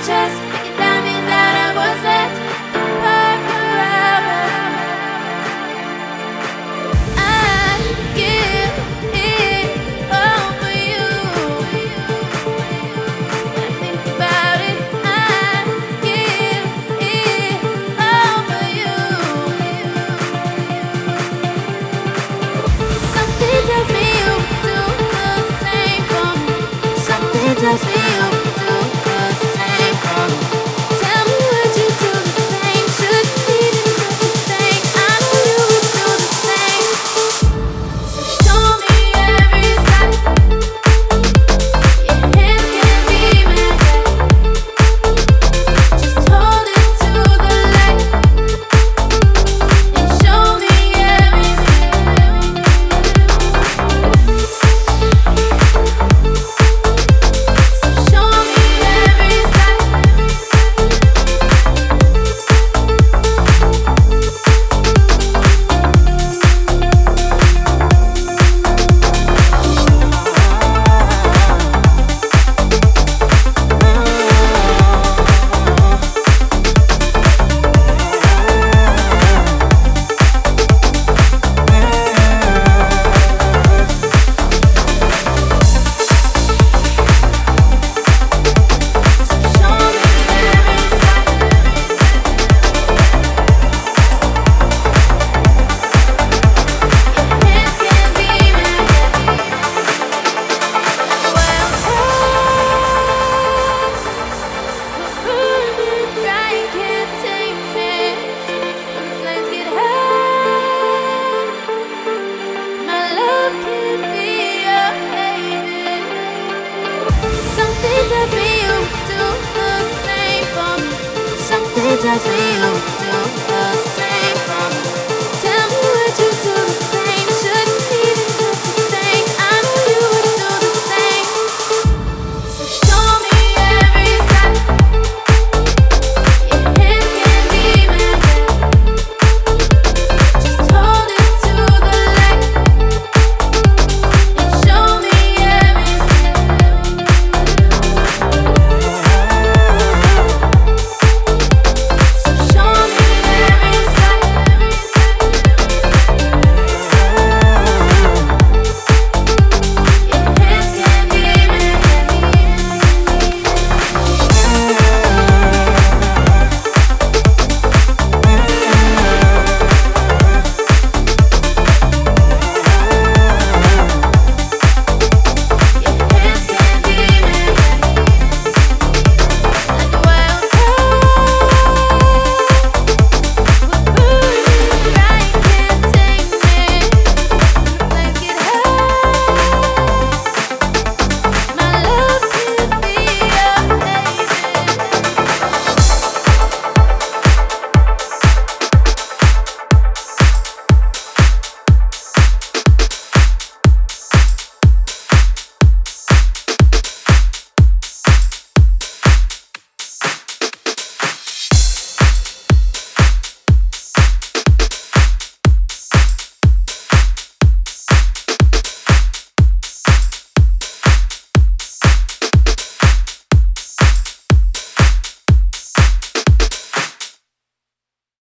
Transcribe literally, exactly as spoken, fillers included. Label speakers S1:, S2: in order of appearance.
S1: chest, making diamonds out of what's left. The perfect rubber. I give it all for you. When I think about it, I give it all for you. Something tells me you do the same for me. Something tells me you do the same for me. Tell me would you do the same? Should be the thing. I know you would do the same. So show me every side. Your hands can be magic. Just hold it to the light and show me every side. So show me every side. Something tells me you do the same for me. Something tells me you